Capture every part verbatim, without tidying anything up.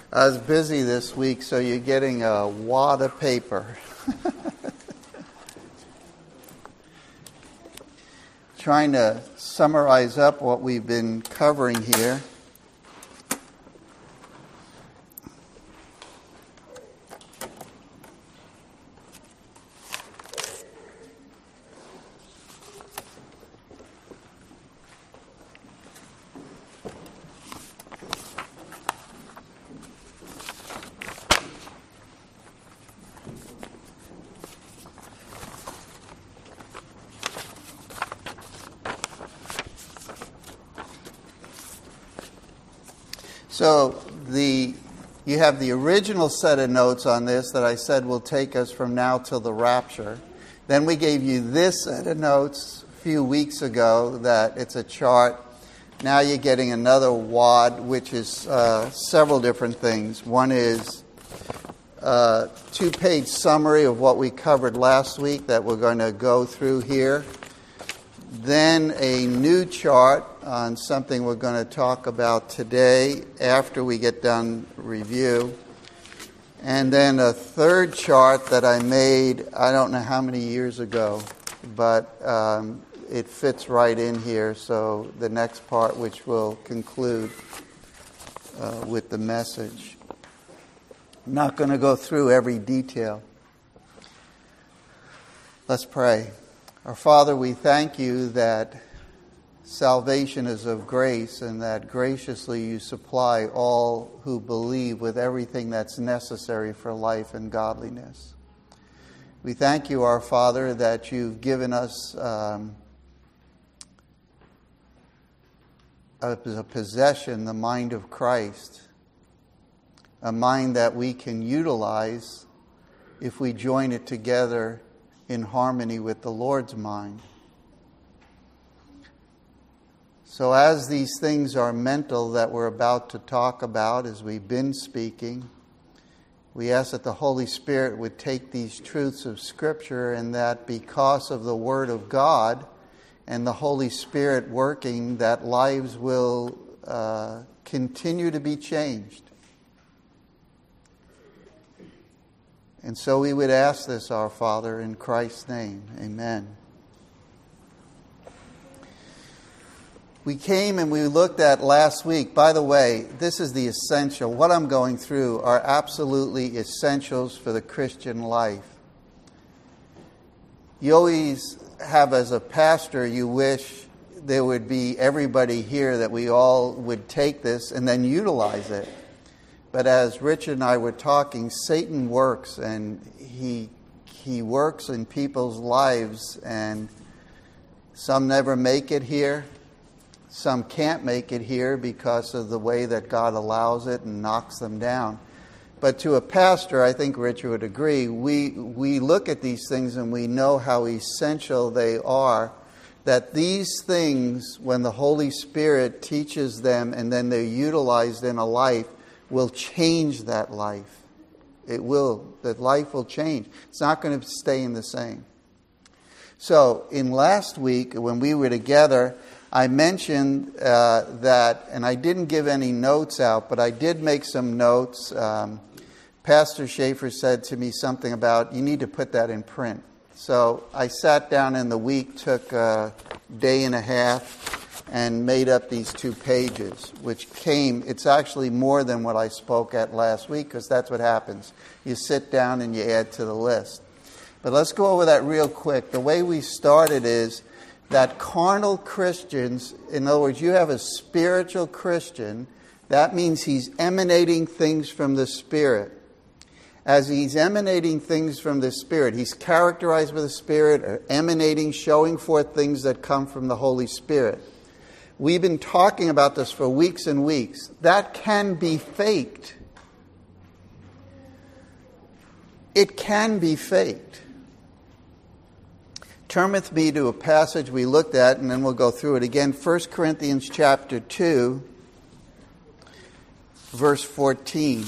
I was busy this week, so you're getting a wad of paper. Trying to summarize up what we've been covering here. So the you have the original set of notes on this that I said will take us from now till the rapture. Then we gave you this set of notes a few weeks ago that it's a chart. Now you're getting another wad, which is uh, several different things. One is a two-page summary of what we covered last week that we're going to go through here. Then a new chart on something we're going to talk about today after we get done review. And then a third chart that I made, I don't know how many years ago, but um, it fits right in here. So the next part, which will conclude uh, with the message. I'm not going to go through every detail. Let's pray. Our Father, we thank you that salvation is of grace and that graciously you supply all who believe with everything that's necessary for life and godliness. We thank you, our Father, that you've given us um, as a possession the mind of Christ, a mind that we can utilize if we join it together in harmony with the Lord's mind. So as these things are mental that we're about to talk about, as we've been speaking, we ask that the Holy Spirit would take these truths of Scripture and that because of the Word of God and the Holy Spirit working, that lives will uh, continue to be changed. And so we would ask this, our Father, in Christ's name. Amen. We came and we looked at last week. By the way, this is the essential. What I'm going through are absolutely essentials for the Christian life. You always have, as a pastor, you wish there would be everybody here that we all would take this and then utilize it. But as Richard and I were talking, Satan works, and he he works in people's lives, and some never make it here. Some can't make it here because of the way that God allows it and knocks them down. But to a pastor, I think Richard would agree, we we look at these things and we know how essential they are, that these things, when the Holy Spirit teaches them and then they're utilized in a life, will change that life. It will. That life will change. It's not going to stay in the same. So, in last week, when we were together, I mentioned uh, that, and I didn't give any notes out, but I did make some notes. Um, Pastor Schaefer said to me something about, you need to put that in print. So, I sat down in the week, took a day and a half, and made up these two pages, which came, it's actually more than what I spoke at last week, because that's what happens. You sit down and you add to the list. But let's go over that real quick. The way we started is that carnal Christians, in other words, you have a spiritual Christian, that means he's emanating things from the Spirit. As he's emanating things from the Spirit, he's characterized by the Spirit, or emanating, showing forth things that come from the Holy Spirit. We've been talking about this for weeks and weeks. That can be faked. It can be faked. Turn with me to a passage we looked at, and then we'll go through it again. First Corinthians chapter two, verse fourteen.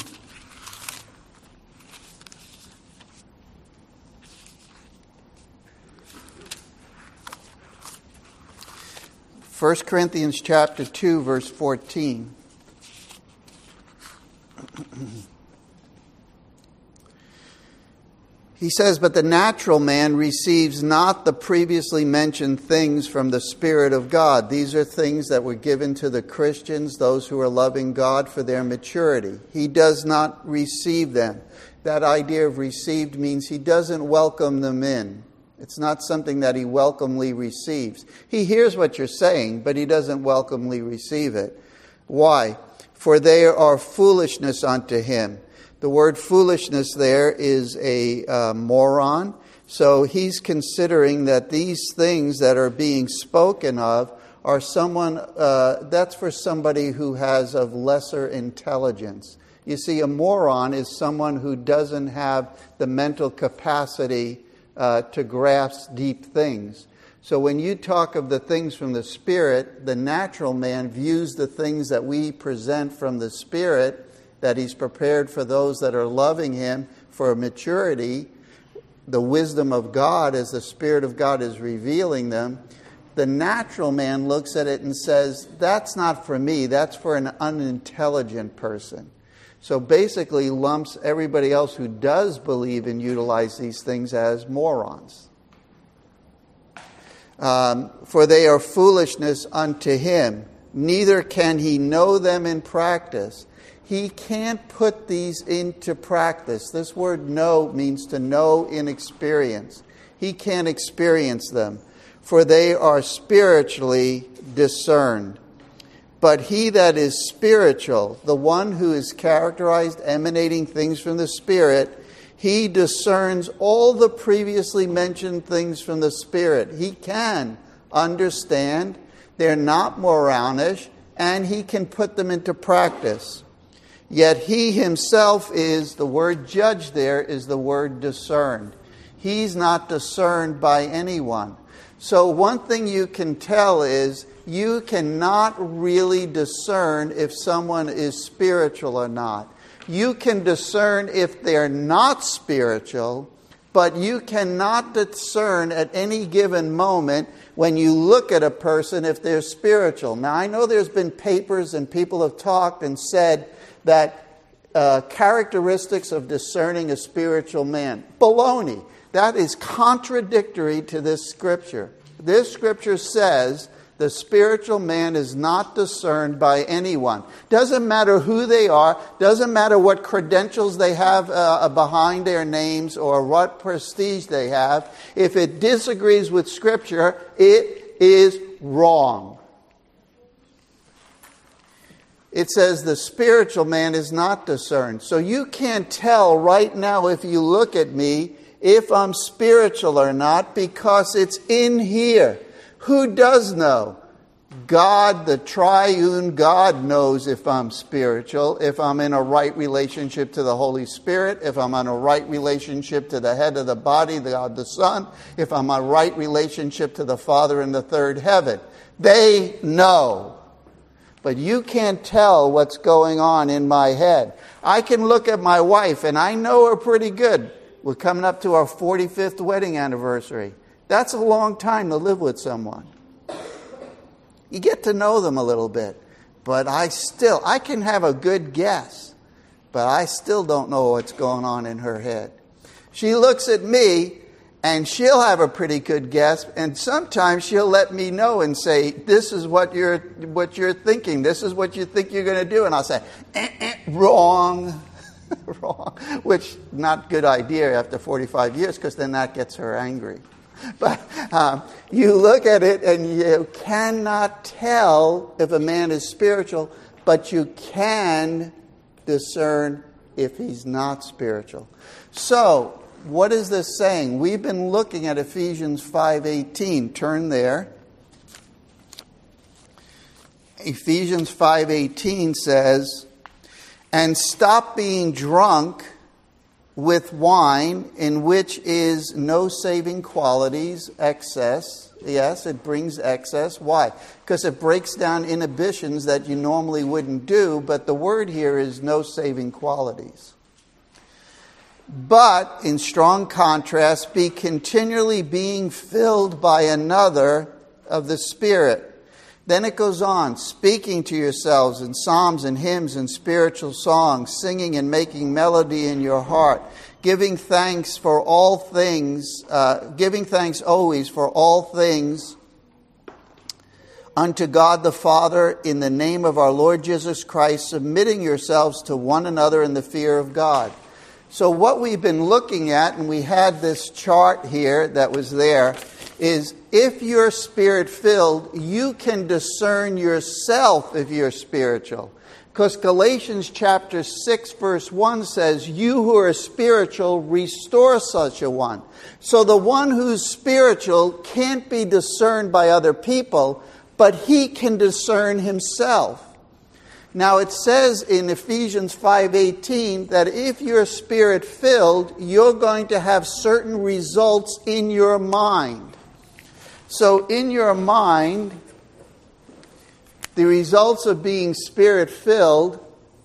First Corinthians chapter two, verse fourteen. He says, but the natural man receives not the previously mentioned things from the Spirit of God. These are things that were given to the Christians, those who are loving God for their maturity. He does not receive them. That idea of received means he doesn't welcome them in. It's not something that he welcomely receives. He hears what you're saying, but he doesn't welcomely receive it. Why? For they are foolishness unto him. The word foolishness there is a uh, moron. So he's considering that these things that are being spoken of are someone, uh, that's for somebody who has of lesser intelligence. You see, a moron is someone who doesn't have the mental capacity uh, to grasp deep things. So when you talk of the things from the Spirit, the natural man views the things that we present from the Spirit, that he's prepared for those that are loving him for maturity, the wisdom of God as the Spirit of God is revealing them. The natural man looks at it and says, that's not for me, that's for an unintelligent person. So basically lumps everybody else who does believe and utilize these things as morons. Um, for they are foolishness unto him, neither can he know them in practice. He can't put these into practice. This word know means to know in experience. He can't experience them, for they are spiritually discerned. But he that is spiritual, the one who is characterized, emanating things from the Spirit, he discerns all the previously mentioned things from the Spirit. He can understand. They're not moronish, and he can put them into practice. Yet he himself is, the word judge there is the word discerned. He's not discerned by anyone. So one thing you can tell is you cannot really discern if someone is spiritual or not. You can discern if they're not spiritual, but you cannot discern at any given moment when you look at a person if they're spiritual. Now, I know there's been papers and people have talked and said that uh, characteristics of discerning a spiritual man. Baloney. That is contradictory to this scripture. This scripture says the spiritual man is not discerned by anyone. Doesn't matter who they are. Doesn't matter what credentials they have uh, behind their names or what prestige they have. If it disagrees with scripture, it is wrong. It says the spiritual man is not discerned. So you can't tell right now if you look at me if I'm spiritual or not because it's in here. Who does know? God, the triune God, knows if I'm spiritual, if I'm in a right relationship to the Holy Spirit, if I'm in a right relationship to the head of the body, God the Son, if I'm in a right relationship to the Father in the third heaven. They know. But you can't tell what's going on in my head. I can look at my wife and I know her pretty good. We're coming up to our forty-fifth wedding anniversary. That's a long time to live with someone. You get to know them a little bit. But I still, I can have a good guess. But I still don't know what's going on in her head. She looks at me and she'll have a pretty good guess, and sometimes she'll let me know and say, this is what you're what you're thinking. This is what you think you're going to do. And I'll say, eh, eh, wrong, wrong, which not good idea after forty-five years because then that gets her angry. But um, you look at it and you cannot tell if a man is spiritual, but you can discern if he's not spiritual. So, what is this saying? We've been looking at Ephesians five eighteen. Turn there. Ephesians five eighteen says, and stop being drunk with wine, in which is no saving qualities, excess. Yes, it brings excess. Why? Because it breaks down inhibitions that you normally wouldn't do, but the word here is no saving qualities. But, in strong contrast, be continually being filled by another of the Spirit, Then it goes on, speaking to yourselves in psalms and hymns and spiritual songs, singing and making melody in your heart, giving thanks for all things, uh, giving thanks always for all things unto God the Father in the name of our Lord Jesus Christ, submitting yourselves to one another in the fear of God. So what we've been looking at, and we had this chart here that was there, is if you're spirit-filled, you can discern yourself if you're spiritual. Because Galatians chapter six verse one says, you who are spiritual, restore such a one. So the one who's spiritual can't be discerned by other people, but he can discern himself. Now it says in Ephesians five eighteen that if you're spirit-filled, you're going to have certain results in your mind. So in your mind, the results of being spirit-filled,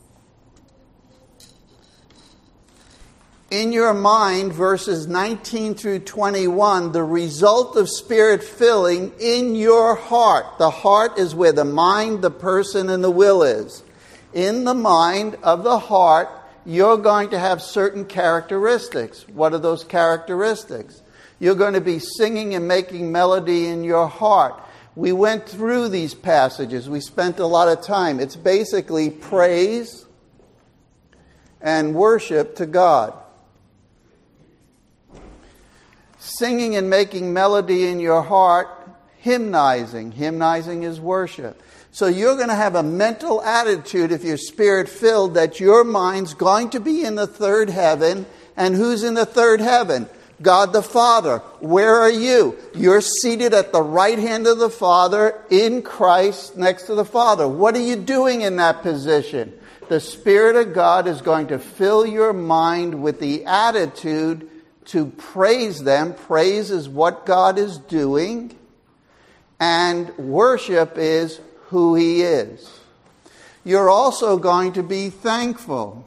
in your mind, verses nineteen through twenty-one, the result of spirit-filling in your heart. The heart is where the mind, the person, and the will is. In the mind of the heart, you're going to have certain characteristics. What are those characteristics? You're going to be singing and making melody in your heart. We went through these passages. We spent a lot of time. It's basically praise and worship to God. Singing and making melody in your heart, hymnizing. Hymnizing is worship. So you're going to have a mental attitude, if you're spirit-filled, that your mind's going to be in the third heaven. And who's in the third heaven? God the Father. Where are you? You're seated at the right hand of the Father in Christ next to the Father. What are you doing in that position? The Spirit of God is going to fill your mind with the attitude to praise them. Praise is what God is doing, and worship is who He is. You're also going to be thankful.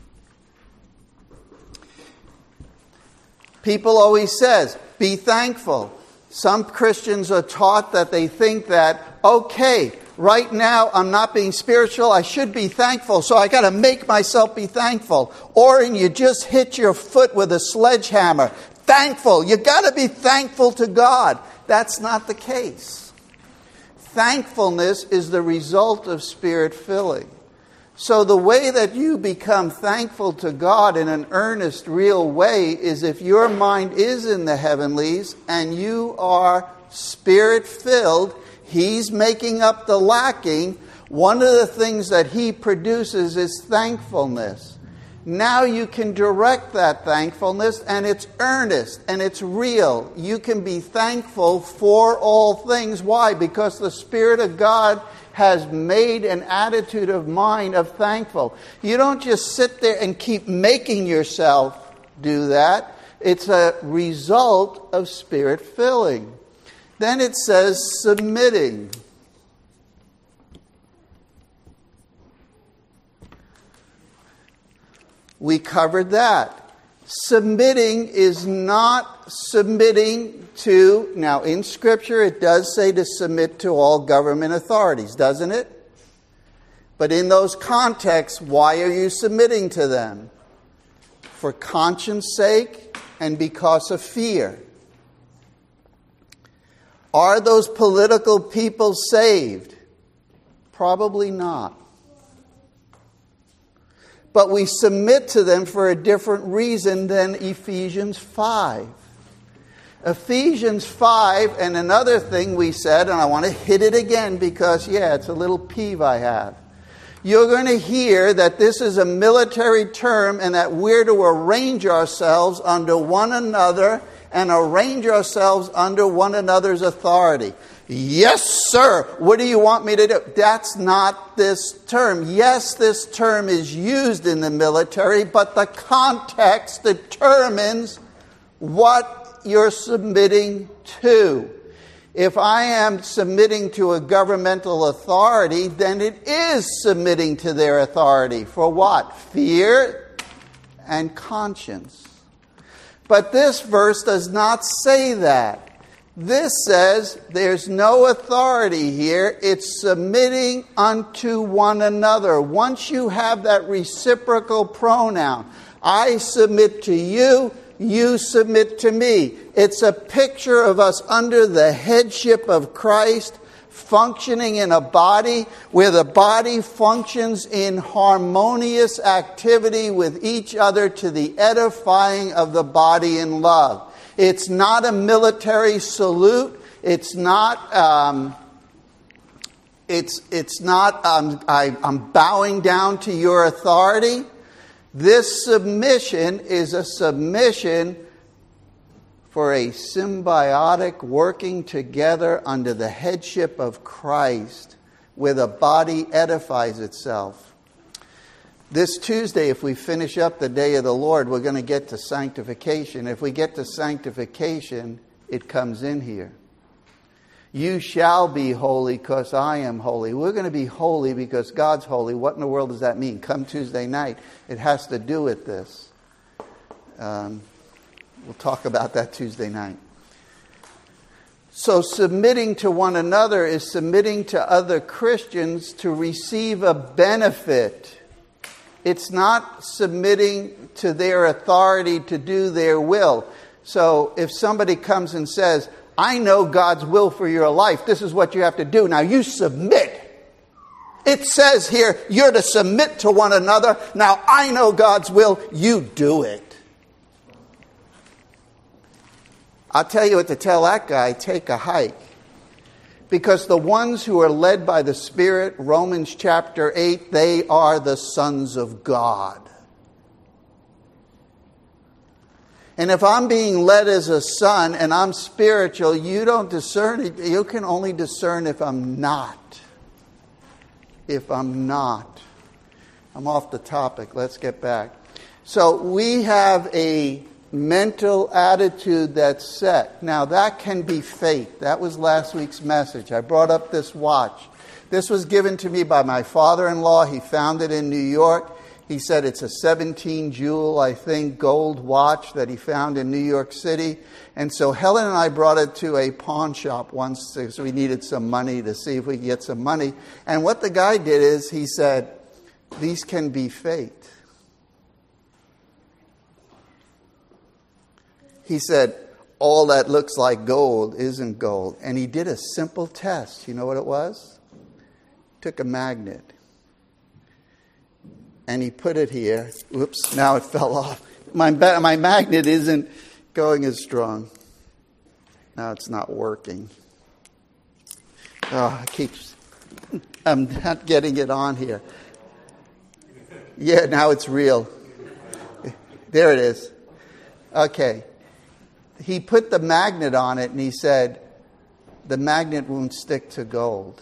People always says, be thankful. Some Christians are taught that they think that, okay, right now I'm not being spiritual, I should be thankful, so I got to make myself be thankful. Or and you just hit your foot with a sledgehammer. Thankful. You got to be thankful to God. That's not the case. Thankfulness is the result of spirit filling. So the way that you become thankful to God in an earnest, real way is if your mind is in the heavenlies and you are spirit-filled, He's making up the lacking. One of the things that He produces is thankfulness. Now you can direct that thankfulness, and it's earnest and it's real. You can be thankful for all things. Why? Because the Spirit of God has made an attitude of mind of thankful. You don't just sit there and keep making yourself do that. It's a result of Spirit filling. Then it says submitting. We covered that. Submitting is not submitting to, now in Scripture it does say to submit to all government authorities, doesn't it? But in those contexts, why are you submitting to them? For conscience sake and because of fear. Are those political people saved? Probably not. But we submit to them for a different reason than Ephesians five. Ephesians five, and another thing we said, and I want to hit it again because, yeah, it's a little peeve I have. You're going to hear that this is a military term and that we're to arrange ourselves under one another and arrange ourselves under one another's authority. Yes, sir. What do you want me to do? That's not this term. Yes, this term is used in the military, but the context determines what you're submitting to. If I am submitting to a governmental authority, then it is submitting to their authority. For what? Fear and conscience. But this verse does not say that. This says there's no authority here. It's submitting unto one another. Once you have that reciprocal pronoun, I submit to you, you submit to me. It's a picture of us under the headship of Christ, functioning in a body where the body functions in harmonious activity with each other to the edifying of the body in love. It's not a military salute. It's not. Um, it's it's not. Um, I, I'm bowing down to your authority. This submission is a submission for a symbiotic working together under the headship of Christ, where the body edifies itself. This Tuesday, if we finish up the day of the Lord, we're going to get to sanctification. If we get to sanctification, it comes in here. You shall be holy because I am holy. We're going to be holy because God's holy. What in the world does that mean? Come Tuesday night, it has to do with this. Um, we'll talk about that Tuesday night. So submitting to one another is submitting to other Christians to receive a benefit. It's not submitting to their authority to do their will. So if somebody comes and says, I know God's will for your life, this is what you have to do. Now you submit. It says here, you're to submit to one another. Now I know God's will, you do it. I'll tell you what to tell that guy, take a hike. Because the ones who are led by the Spirit, Romans chapter eight, they are the sons of God. And if I'm being led as a son and I'm spiritual, you don't discern it. You can only discern if I'm not. If I'm not. I'm off the topic. Let's get back. So we have a mental attitude that's set. Now that can be faith. That was last week's message. I brought up this watch. This was given to me by my father-in-law. He found it in New York. He said it's a seventeen jewel, I think, gold watch that he found in New York City. And so Helen and I brought it to a pawn shop once because we needed some money to see if we could get some money. And what the guy did is he said, these can be faked. He said, all that looks like gold isn't gold. And he did a simple test. You know what it was? Took a magnet. And he put it here. Oops, now it fell off. My, my magnet isn't going as strong. Now it's not working. Oh, it keeps... I'm not getting it on here. Yeah, now it's real. There it is. Okay. He put the magnet on it and he said, the magnet won't stick to gold.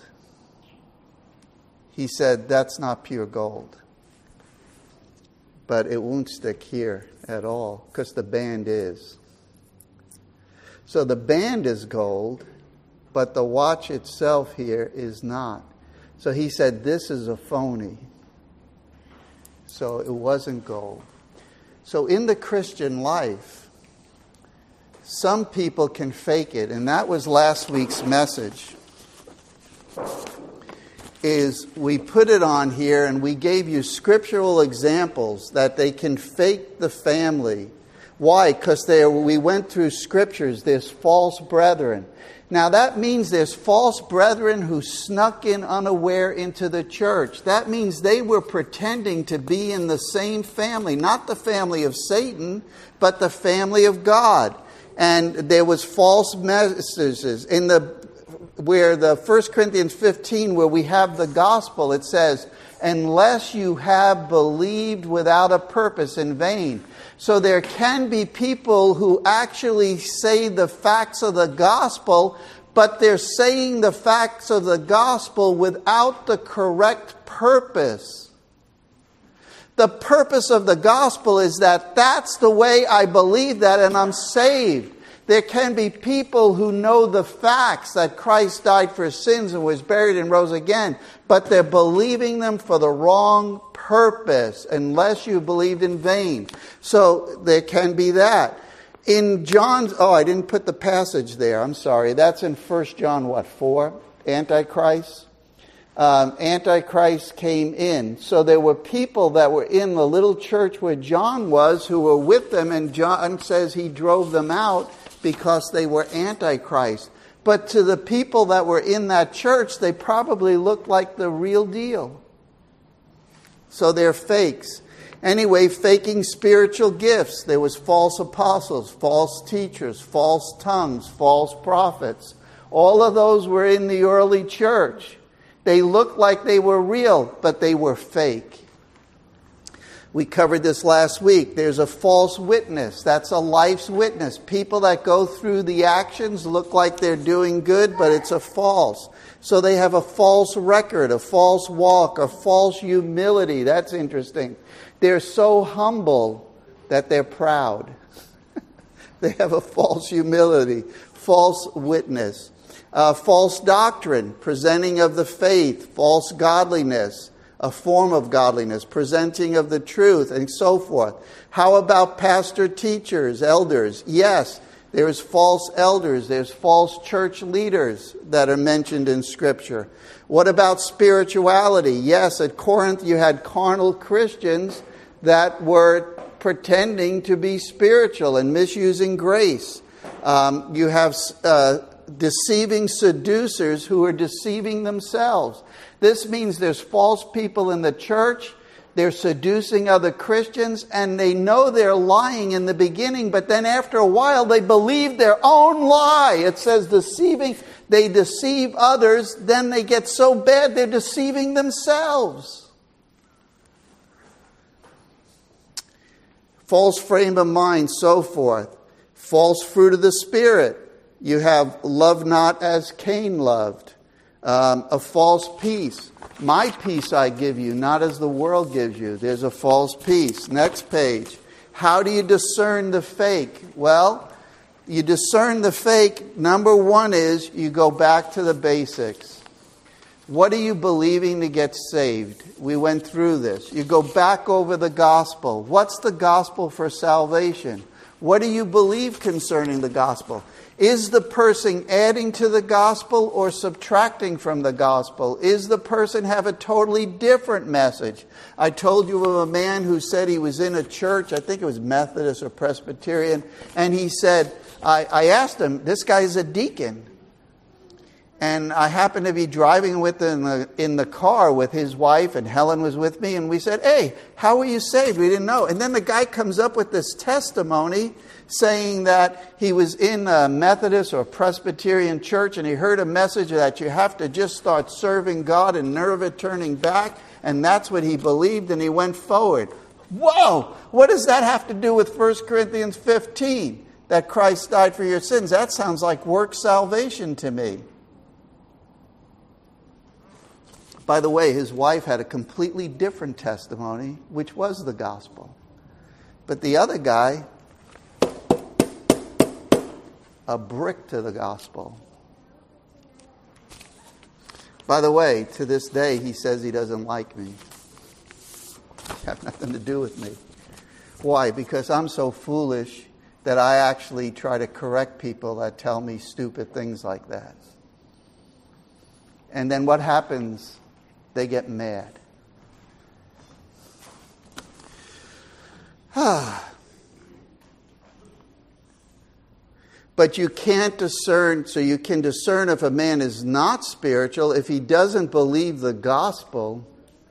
He said, that's not pure gold. But it won't stick here at all because the band is. So the band is gold, but the watch itself here is not. So he said, this is a phony. So it wasn't gold. So in the Christian life, some people can fake it, and that was last week's message, is we put it on here and we gave you scriptural examples that they can fake the family. Why? Because there we went through scriptures, there's false brethren. Now that means there's false brethren who snuck in unaware into the church. That means they were pretending to be in the same family, not the family of Satan, but the family of God. And there was false messages in the where the First Corinthians fifteen, where we have the gospel, it says, unless you have believed without a purpose in vain. So there can be people who actually say the facts of the gospel, but they're saying the facts of the gospel without the correct purpose. The purpose of the gospel is that that's the way I believe that and I'm saved. There can be people who know the facts that Christ died for sins and was buried and rose again, but they're believing them for the wrong purpose, unless you believed in vain. So there can be that. In John's, oh, I didn't put the passage there. I'm sorry. That's in First John, what, four? Antichrist. Um, Antichrist came in. So there were people that were in the little church where John was who were with them, and John says he drove them out because they were Antichrist. But to the people that were in that church, they probably looked like the real deal. So they're fakes. Anyway, faking spiritual gifts. There was false apostles, false teachers, false tongues, false prophets. All of those were in the early church. They looked like they were real, but they were fake. We covered this last week. There's a false witness. That's a life's witness. People that go through the actions look like they're doing good, but it's a false. So they have a false record, a false walk, a false humility. That's interesting. They're so humble that they're proud. They have a false humility, false witness, uh, false doctrine, presenting of the faith, false godliness, a form of godliness, presenting of the truth, and so forth. How about pastor teachers, elders? Yes, there's false elders, there's false church leaders that are mentioned in Scripture. What about spirituality? Yes, at Corinth you had carnal Christians that were pretending to be spiritual and misusing grace. Um, you have uh, deceiving seducers who are deceiving themselves. This means there's false people in the church. They're seducing other Christians, and they know they're lying in the beginning, but then after a while they believe their own lie. It says deceiving. They deceive others, then they get so bad they're deceiving themselves. False frame of mind, so forth. False fruit of the Spirit. You have love not as Cain loved. Um, a false peace. My peace I give you, not as the world gives you. There's a false peace. Next page. How do you discern the fake? Well, you discern the fake. Number one is you go back to the basics. What are you believing to get saved? We went through this. You go back over the gospel. What's the gospel for salvation? What do you believe concerning the gospel? Is the person adding to the gospel or subtracting from the gospel? Is the person have a totally different message? I told you of a man who said he was in a church, I think it was Methodist or Presbyterian, and he said, I, I asked him, this guy's a deacon. And I happened to be driving with in the, in the car with his wife, and Helen was with me, and we said, hey, how were you saved? We didn't know. And then the guy comes up with this testimony saying that he was in a Methodist or Presbyterian church, and he heard a message that you have to just start serving God and never turning back, and that's what he believed, and he went forward. Whoa! What does that have to do with First Corinthians fifteen? That Christ died for your sins. That sounds like work salvation to me. By the way, his wife had a completely different testimony, which was the gospel. But the other guy, a brick to the gospel. By the way, to this day, he says he doesn't like me. Have nothing to do with me. Why? Because I'm so foolish that I actually try to correct people that tell me stupid things like that. And then what happens? They get mad. But you can't discern, so you can discern if a man is not spiritual. If he doesn't believe the gospel,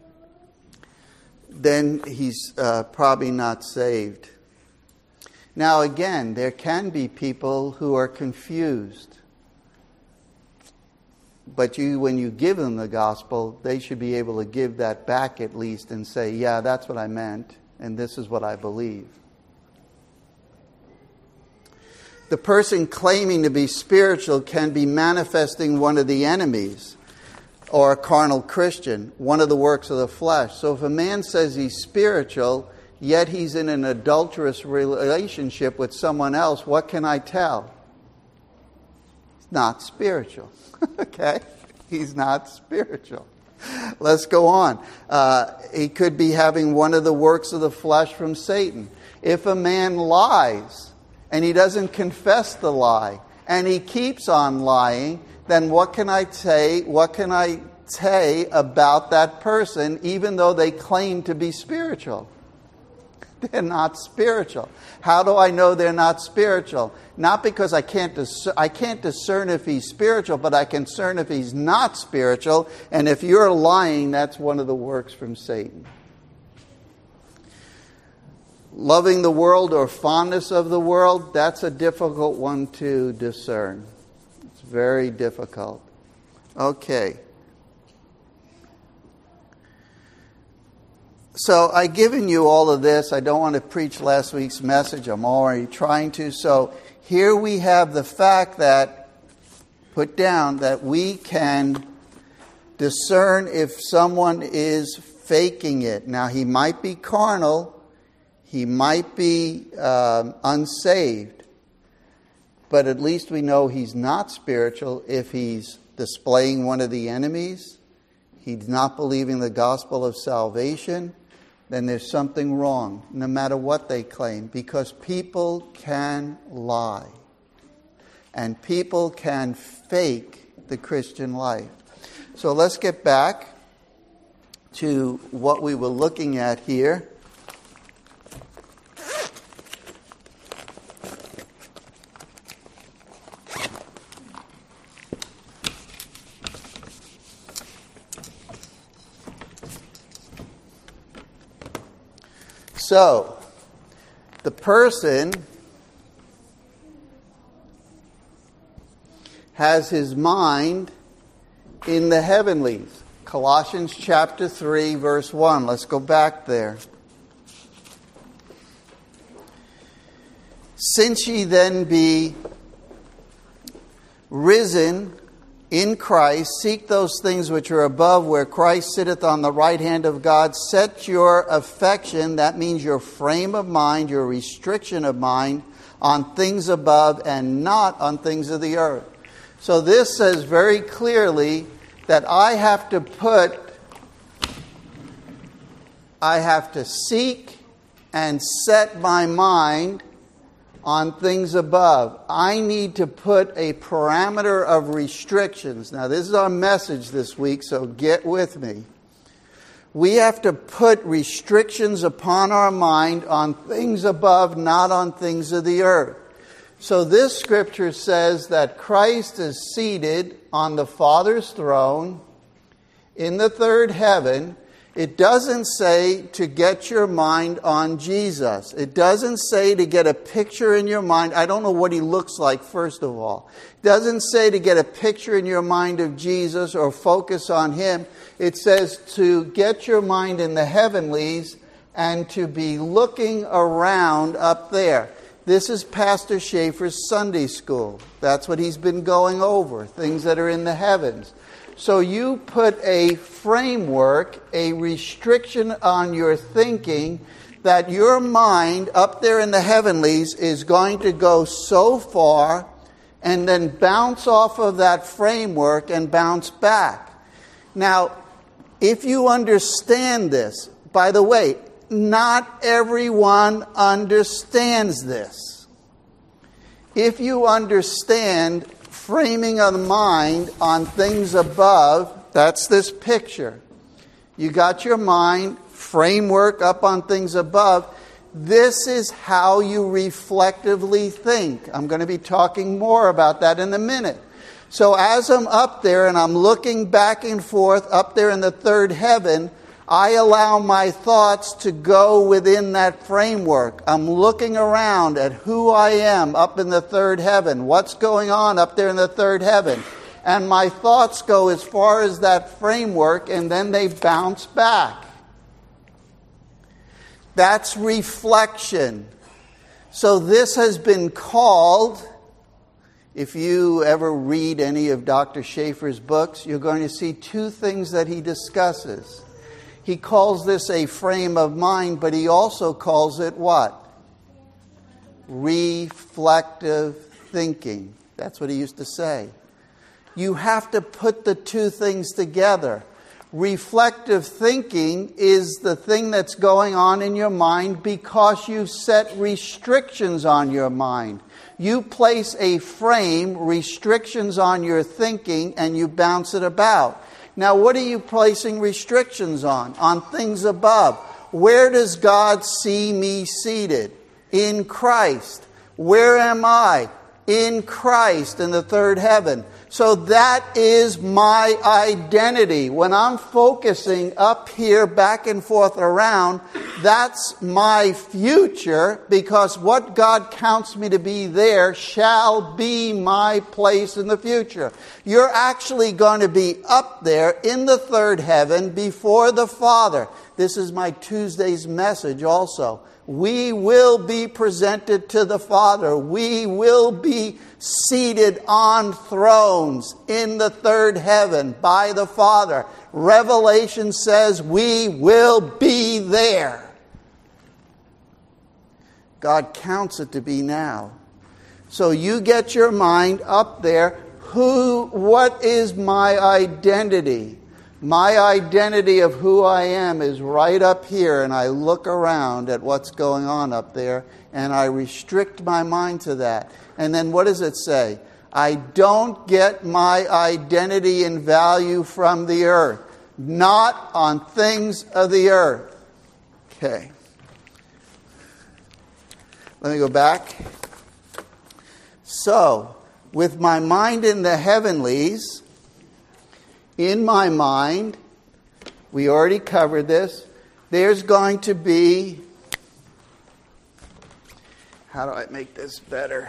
then he's uh, probably not saved. Now again, there can be people who are confused. But you, when you give them the gospel, they should be able to give that back at least and say, yeah, that's what I meant, and this is what I believe. The person claiming to be spiritual can be manifesting one of the enemies, or a carnal Christian, one of the works of the flesh. So if a man says he's spiritual, yet he's in an adulterous relationship with someone else, what can I tell? He's not spiritual. Okay? He's not spiritual. Let's go on. Uh, he could be having one of the works of the flesh from Satan. If a man lies and he doesn't confess the lie, and he keeps on lying, then what can I say? What can I say about that person, even though they claim to be spiritual? They're not spiritual. How do I know they're not spiritual? Not because I can't dis- I can't discern if he's spiritual, but I can discern if he's not spiritual. And if you're lying, that's one of the works from Satan. Loving the world or fondness of the world, that's a difficult one to discern. It's very difficult. Okay. So I've given you all of this. I don't want to preach last week's message. I'm already trying to. So here we have the fact that, put down, that we can discern if someone is faking it. Now, he might be carnal. He might be um, unsaved. But at least we know he's not spiritual if he's displaying one of the enemies. He's not believing the gospel of salvation. Then there's something wrong, no matter what they claim, because people can lie and people can fake the Christian life. So let's get back to what we were looking at here. So, the person has his mind in the heavenlies. Colossians chapter three, verse one. Let's go back there. Since ye then be risen in Christ, seek those things which are above, where Christ sitteth on the right hand of God. Set your affection, that means your frame of mind, your restriction of mind, on things above and not on things of the earth. So this says very clearly that I have to put, I have to seek and set my mind on things above. I need to put a parameter of restrictions. Now, this is our message this week, so get with me. We have to put restrictions upon our mind on things above, not on things of the earth. So this scripture says that Christ is seated on the Father's throne in the third heaven. It doesn't say to get your mind on Jesus. It doesn't say to get a picture in your mind. I don't know what he looks like, first of all. It doesn't say to get a picture in your mind of Jesus or focus on him. It says to get your mind in the heavenlies and to be looking around up there. This is Pastor Schaefer's Sunday school. That's what he's been going over, things that are in the heavens. So you put a framework, a restriction on your thinking that your mind up there in the heavenlies is going to go so far and then bounce off of that framework and bounce back. Now, if you understand this, by the way, not everyone understands this. If you understand framing of the mind on things above, that's this picture. You got your mind, framework up on things above. This is how you reflectively think. I'm going to be talking more about that in a minute. So as I'm up there and I'm looking back and forth up there in the third heaven, I allow my thoughts to go within that framework. I'm looking around at who I am up in the third heaven. What's going on up there in the third heaven? And my thoughts go as far as that framework, and then they bounce back. That's reflection. So this has been called, if you ever read any of Doctor Schaefer's books, you're going to see two things that he discusses. He calls this a frame of mind, but he also calls it what? Reflective thinking. That's what he used to say. You have to put the two things together. Reflective thinking is the thing that's going on in your mind because you set restrictions on your mind. You place a frame, restrictions on your thinking, and you bounce it about. Now, what are you placing restrictions on? On things above. Where does God see me seated? In Christ. Where am I? In Christ, in the third heaven. So that is my identity. When I'm focusing up here, back and forth around, that's my future, because what God counts me to be there shall be my place in the future. You're actually going to be up there in the third heaven before the Father. This is my Tuesday's message also. We will be presented to the Father. We will be seated on thrones in the third heaven by the Father. Revelation says we will be there. God counts it to be now. So you get your mind up there. Who, what is my identity? My identity of who I am is right up here, and I look around at what's going on up there, and I restrict my mind to that. And then what does it say? I don't get my identity and value from the earth, not on things of the earth. Okay. Let me go back. So, with my mind in the heavenlies, in my mind, we already covered this, there's going to be, how do I make this better?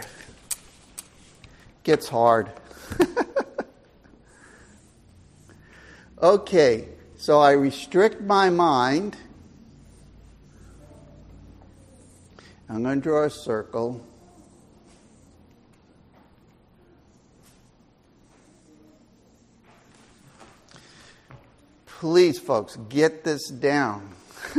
Gets hard. Okay, so I restrict my mind. I'm going to draw a circle. Please, folks, get this down.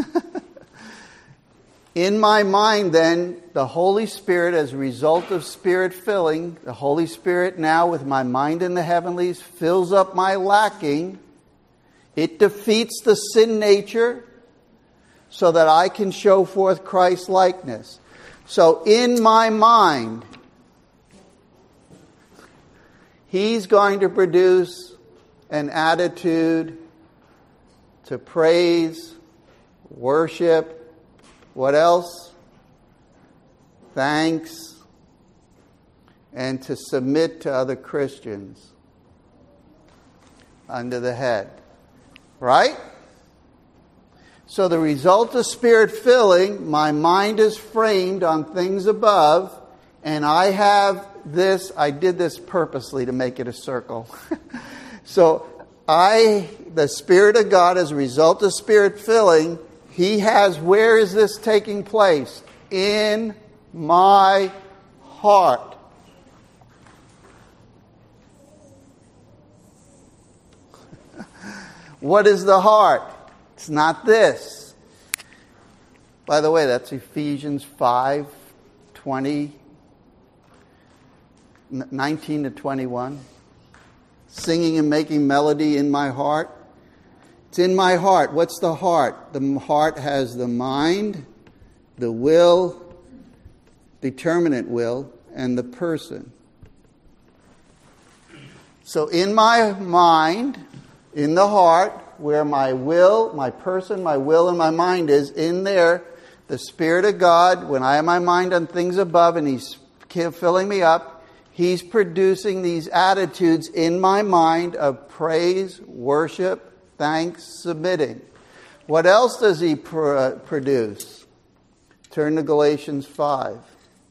In my mind, then, the Holy Spirit, as a result of Spirit filling, the Holy Spirit now, with my mind in the heavenlies, fills up my lacking. It defeats the sin nature so that I can show forth Christ's likeness. So, in my mind, He's going to produce an attitude to praise, worship, what else? Thanks, and to submit to other Christians under the head. Right? So the result of Spirit filling, my mind is framed on things above, and I have this, I did this purposely to make it a circle. So I, the Spirit of God, as a result of Spirit filling, He has, where is this taking place? In my heart. What is the heart? It's not this. By the way, that's Ephesians five, twenty, nineteen to twenty-one. Singing and making melody in my heart. It's in my heart. What's the heart? The heart has the mind, the will, determinate will, and the person. So in my mind, in the heart, where my will, my person, my will, and my mind is, in there, the Spirit of God, when I have my mind on things above and He's filling me up, He's producing these attitudes in my mind of praise, worship, thanks, submitting. What else does He pr- produce? Turn to Galatians five.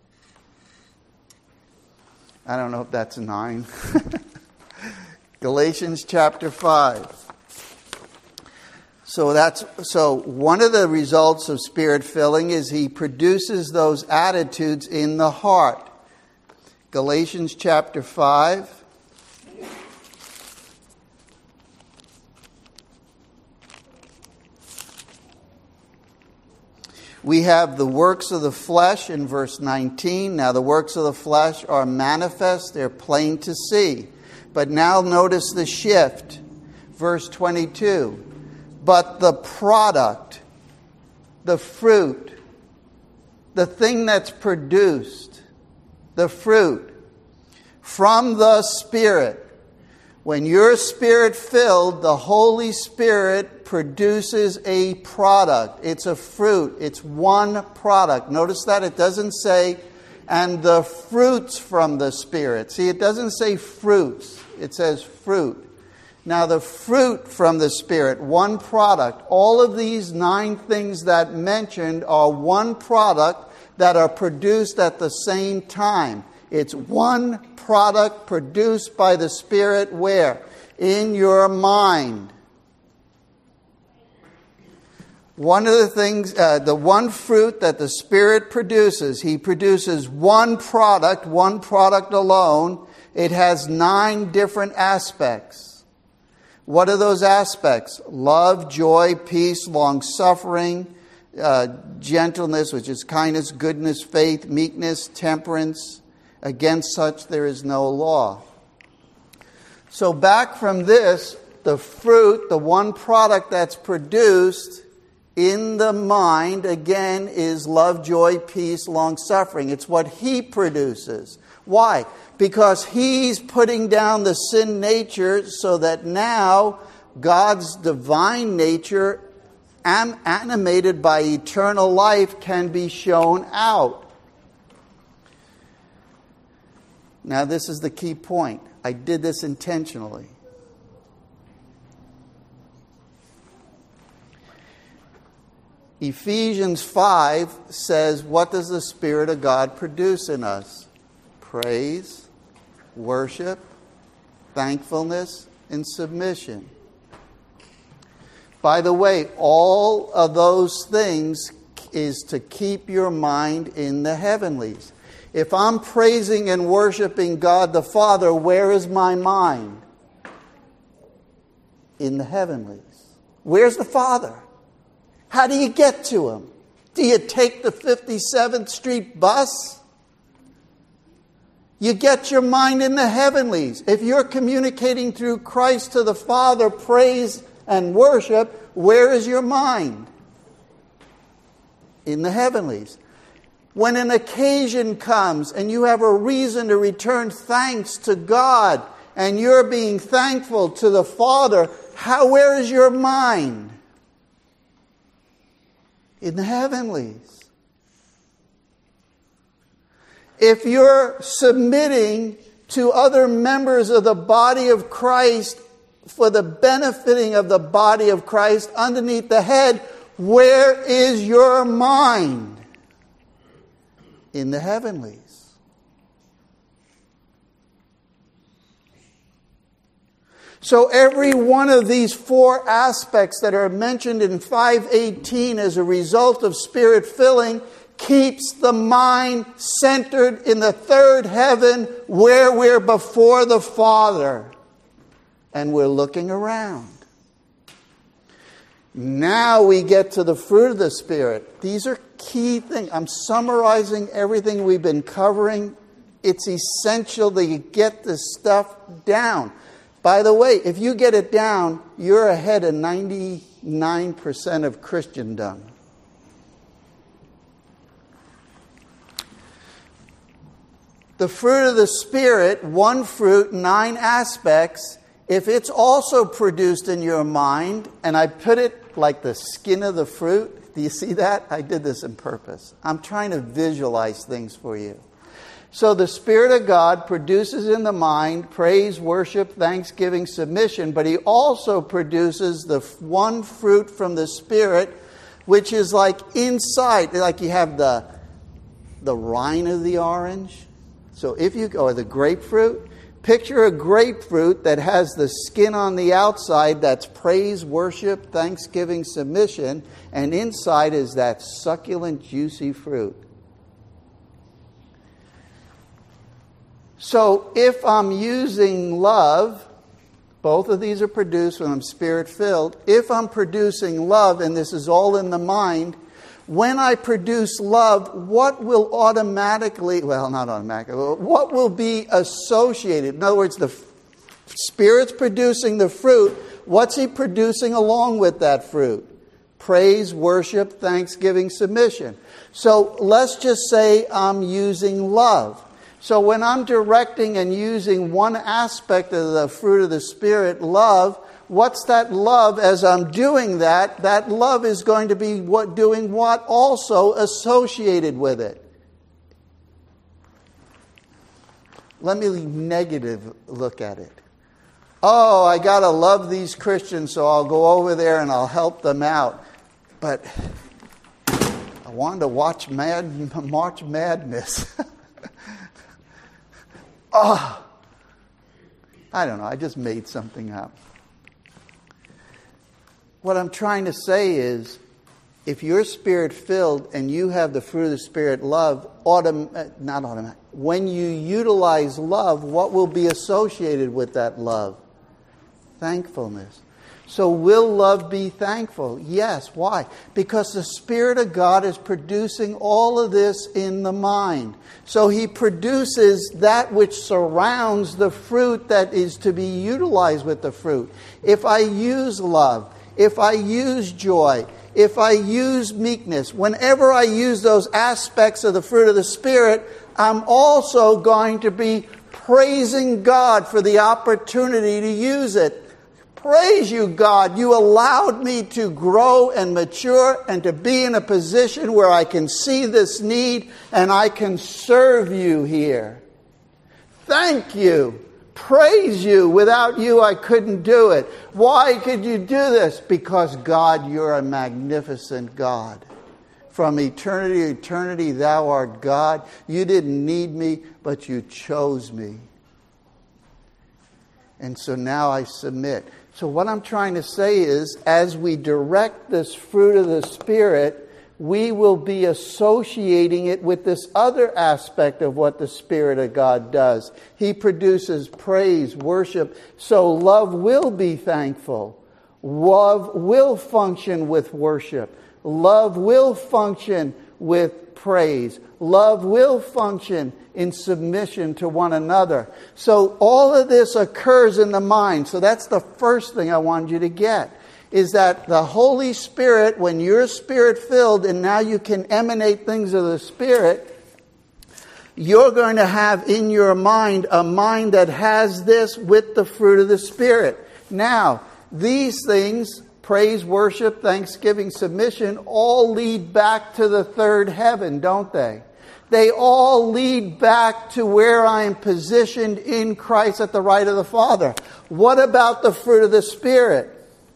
I don't know if that's nine. Galatians chapter five. So that's so one of the results of Spirit filling is He produces those attitudes in the heart. Galatians chapter five. We have the works of the flesh in verse nineteen. Now the works of the flesh are manifest, they're plain to see. But now notice the shift. Verse twenty-two. but the product, the fruit, the thing that's produced, the fruit from the Spirit. When you're Spirit-filled, the Holy Spirit produces a product. It's a fruit. It's one product. Notice that it doesn't say, and the fruits from the Spirit. See, it doesn't say fruits. It says fruit. Now, the fruit from the Spirit, one product. All of these nine things that mentioned are one product that are produced at the same time. It's one product produced by the Spirit where? In your mind. One of the things, uh, the one fruit that the Spirit produces, He produces one product, one product alone. It has nine different aspects. What are those aspects? Love, joy, peace, long-suffering, uh, gentleness, which is kindness, goodness, faith, meekness, temperance. Against such there is no law. So back from this, the fruit, the one product that's produced in the mind, again, is love, joy, peace, long-suffering. It's what He produces. Why? Because He's putting down the sin nature so that now God's divine nature, animated by eternal life, can be shown out. Now, this is the key point. I did this intentionally. Ephesians five says, what does the Spirit of God produce in us? Praise, worship, thankfulness, and submission. By the way, all of those things is to keep your mind in the heavenlies. If I'm praising and worshiping God the Father, where is my mind? In the heavenlies. Where's the Father? How do you get to Him? Do you take the fifty-seventh Street bus? You get your mind in the heavenlies. If you're communicating through Christ to the Father, praise and worship, where is your mind? In the heavenlies. When an occasion comes and you have a reason to return thanks to God and you're being thankful to the Father, how, where is your mind? In the heavenlies. If you're submitting to other members of the body of Christ for the benefiting of the body of Christ underneath the head, where is your mind? In the heavenlies. So every one of these four aspects that are mentioned in five eighteen as a result of Spirit filling keeps the mind centered in the third heaven where we're before the Father and we're looking around. Now we get to the fruit of the Spirit. These are key things. I'm summarizing everything we've been covering. It's essential that you get this stuff down. By the way, if you get it down, you're ahead of ninety-nine percent of Christendom. The fruit of the Spirit, one fruit, nine aspects. If it's also produced in your mind, and I put it like the skin of the fruit, do you see that? I did this on purpose. I'm trying to visualize things for you. So the Spirit of God produces in the mind praise, worship, thanksgiving, submission, but He also produces the one fruit from the Spirit, which is like inside, like you have the, the rind of the orange. So if you go, or the grapefruit, picture a grapefruit that has the skin on the outside, that's praise, worship, thanksgiving, submission, and inside is that succulent, juicy fruit. So if I'm using love, both of these are produced when I'm Spirit-filled. If I'm producing love, and this is all in the mind, when I produce love, what will automatically, well, not automatically, what will be associated? In other words, the Spirit's producing the fruit. What's he producing along with that fruit? Praise, worship, thanksgiving, submission. So let's just say I'm using love. So when I'm directing and using one aspect of the fruit of the Spirit, love, what's that love? As I'm doing that, that love is going to be what doing what also associated with it. Let me negative look at it. Oh, I got to love these Christians, so I'll go over there and I'll help them out. But I wanted to watch Mad, March Madness. Oh, I don't know. I just made something up. What I'm trying to say is, if you're Spirit-filled and you have the fruit of the Spirit, love, autom- not automatic. When you utilize love, what will be associated with that love? Thankfulness. So will love be thankful? Yes. Why? Because the Spirit of God is producing all of this in the mind. So He produces that which surrounds the fruit that is to be utilized with the fruit. If I use love, if I use joy, if I use meekness, whenever I use those aspects of the fruit of the Spirit, I'm also going to be praising God for the opportunity to use it. Praise you, God. You allowed me to grow and mature and to be in a position where I can see this need and I can serve you here. Thank you. Praise you. Without you, I couldn't do it. Why could you do this? Because, God, you're a magnificent God. From eternity to eternity, thou art God. You didn't need me, but you chose me. And so now I submit. So what I'm trying to say is, as we direct this fruit of the Spirit, we will be associating it with this other aspect of what the Spirit of God does. He produces praise, worship. So love will be thankful. Love will function with worship. Love will function with praise. Love will function in submission to one another. So all of this occurs in the mind. So that's the first thing I wanted you to get. Is that the Holy Spirit, when you're Spirit-filled and now you can emanate things of the Spirit, you're going to have in your mind a mind that has this with the fruit of the Spirit. Now, these things, praise, worship, thanksgiving, submission, all lead back to the third heaven, don't they? They all lead back to where I am positioned in Christ at the right of the Father. What about the fruit of the Spirit?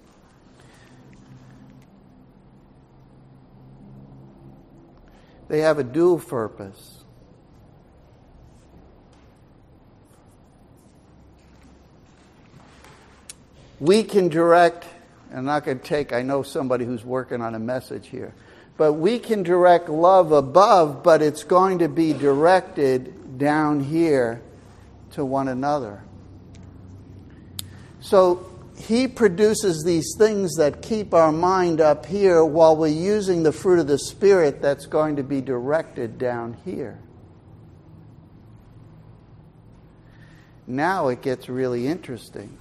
They have a dual purpose. We can direct, and I'm not going to take, I know somebody who's working on a message here, but we can direct love above, but it's going to be directed down here to one another. So He produces these things that keep our mind up here while we're using the fruit of the Spirit that's going to be directed down here. Now it gets really interesting.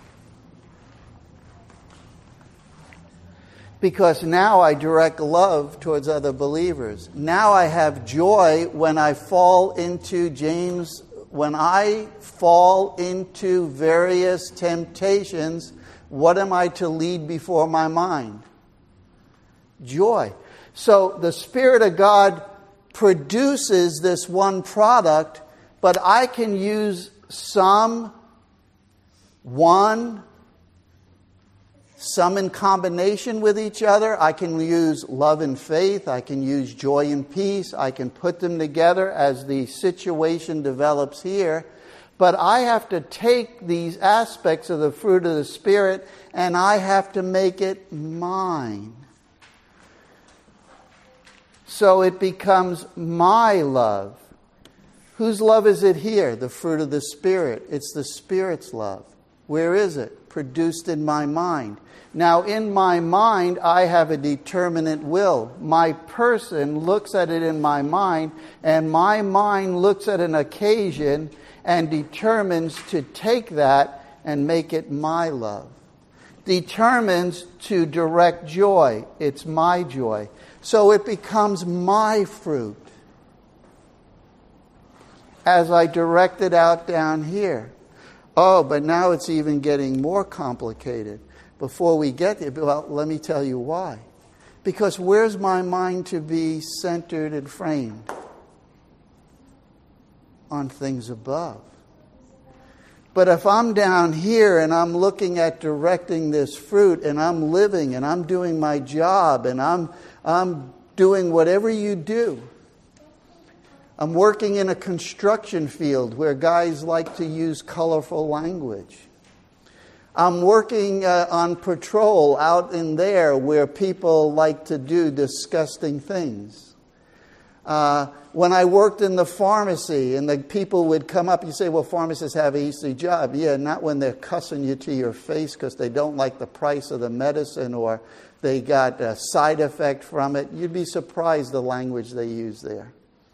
Because now I direct love towards other believers. Now I have joy when I fall into James When I fall into various temptations, what am I to lead before my mind? Joy. So the Spirit of God produces this one product, but I can use some, one, some in combination with each other. I can use love and faith. I can use joy and peace. I can put them together as the situation develops here. But I have to take these aspects of the fruit of the Spirit and I have to make it mine. So it becomes my love. Whose love is it here? The fruit of the Spirit. It's the Spirit's love. Where is it? Produced in my mind. Now, in my mind, I have a determinate will. My person looks at it in my mind, and my mind looks at an occasion and determines to take that and make it my love. determines to direct joy. It's my joy. So it becomes my fruit as I direct it out down here. Oh, but now it's even getting more complicated. Before we get there, well, let me tell you why. Because where's my mind to be centered and framed? On things above. But if I'm down here and I'm looking at directing this fruit and I'm living and I'm doing my job and I'm I'm doing whatever you do. I'm working in a construction field where guys like to use colorful language. I'm working uh, on patrol out in there where people like to do disgusting things. Uh, when I worked in the pharmacy and the people would come up, you say, well, pharmacists have an easy job. Yeah, not when they're cussing you to your face because they don't like the price of the medicine or they got a side effect from it. You'd be surprised the language they use there.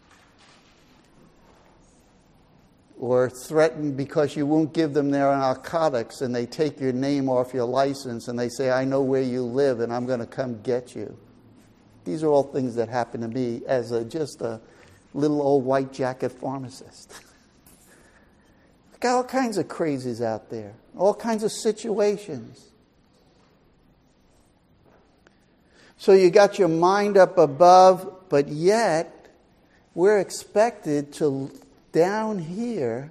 Or threatened because you won't give them their narcotics and they take your name off your license and they say, I know where you live and I'm going to come get you. These are all things that happen to me as a, just a little old white jacket pharmacist. Got all kinds of crazies out there. All kinds of situations. So you got your mind up above, but yet we're expected to, down here,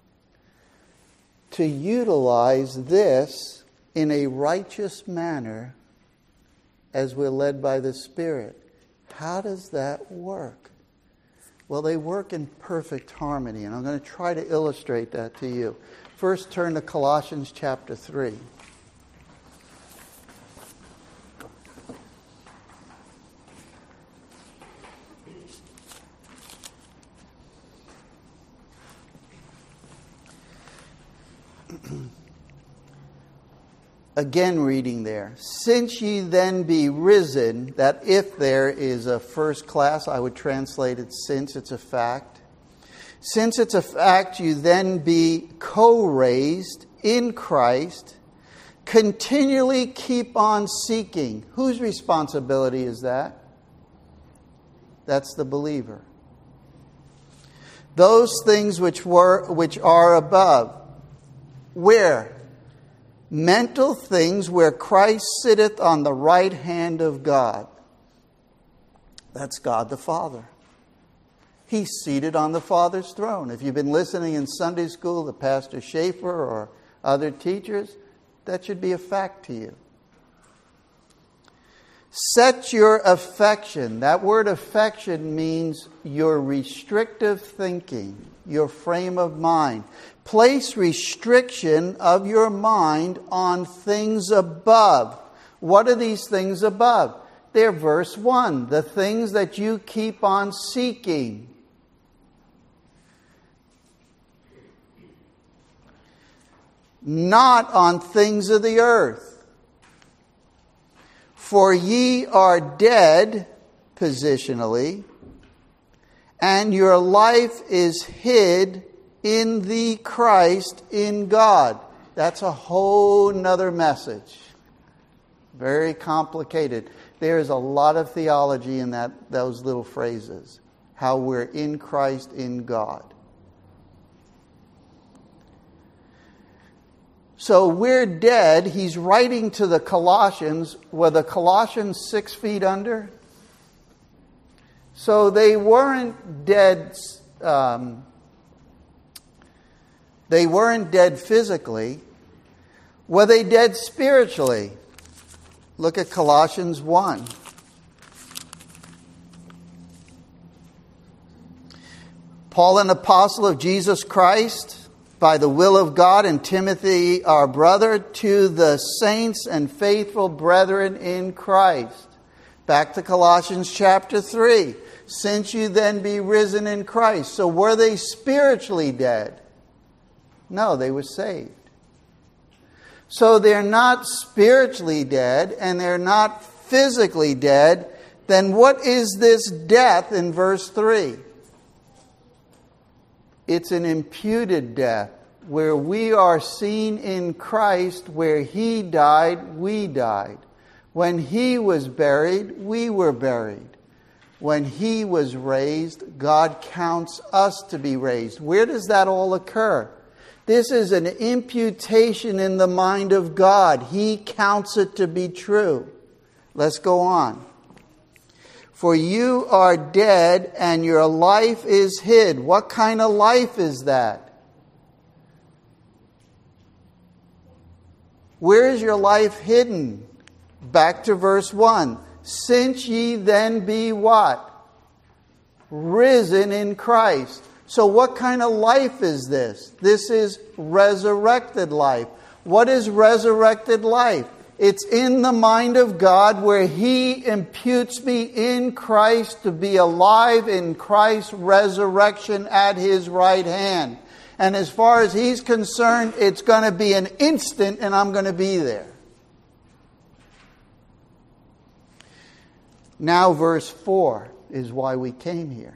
to utilize this in a righteous manner as we're led by the Spirit. How does that work? Well, they work in perfect harmony, and I'm going to try to illustrate that to you. First, turn to Colossians chapter three. Again, reading there. Since ye then be risen, that if there is a first class, I would translate it since it's a fact. Since it's a fact, you then be co-raised in Christ, continually keep on seeking. Whose responsibility is that? That's the believer. Those things which were, which are above. Where? Mental things where Christ sitteth on the right hand of God. That's God the Father. He's seated on the Father's throne. If you've been listening in Sunday school to Pastor Schaefer or other teachers, that should be a fact to you. Set your affection. That word affection means your restrictive thinking, your frame of mind. Place restriction of your mind on things above. What are these things above? They're verse one, the things that you keep on seeking. Not on things of the earth. For ye are dead, positionally, and your life is hid in the Christ in God. That's a whole nother message. Very complicated. There's a lot of theology in that those little phrases. How we're in Christ in God. So we're dead. He's writing to the Colossians. Were the Colossians six feet under? So they weren't dead. Um, they weren't dead physically. Were they dead spiritually? Look at Colossians one. Paul, an apostle of Jesus Christ, by the will of God, and Timothy, our brother, to the saints and faithful brethren in Christ. Back to Colossians chapter three. Since you then be risen in Christ. So were they spiritually dead? No, they were saved. So they're not spiritually dead and they're not physically dead. Then what is this death in verse three? It's an imputed death. where we are seen in Christ, where He died, we died. When He was buried, we were buried. When He was raised, God counts us to be raised. Where does that all occur? This is an imputation in the mind of God. He counts it to be true. Let's go on. For you are dead and your life is hid. What kind of life is that? Where is your life hidden? Back to verse one. Since ye then be what? Risen in Christ. So what kind of life is this? This is resurrected life. What is resurrected life? It's in the mind of God where He imputes me in Christ to be alive in Christ's resurrection at His right hand. And as far as He's concerned, it's going to be an instant and I'm going to be there. Now verse four is why we came here.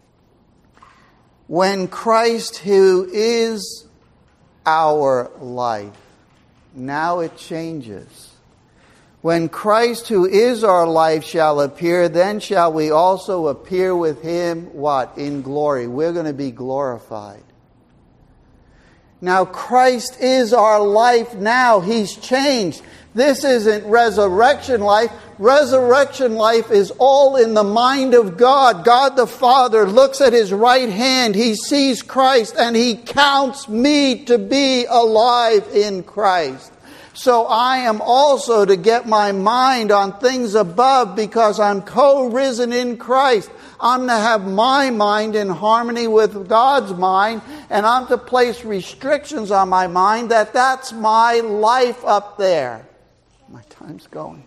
When Christ, who is our life, now it changes. When Christ, who is our life, shall appear, then shall we also appear with Him, what? In glory. We're going to be glorified. Now Christ is our life now. He's changed. This isn't resurrection life. Resurrection life is all in the mind of God. God the Father looks at His right hand. He sees Christ and He counts me to be alive in Christ. So I am also to get my mind on things above because I'm co-risen in Christ. I'm to have my mind in harmony with God's mind, and I'm to place restrictions on my mind that that's my life up there. My time's going.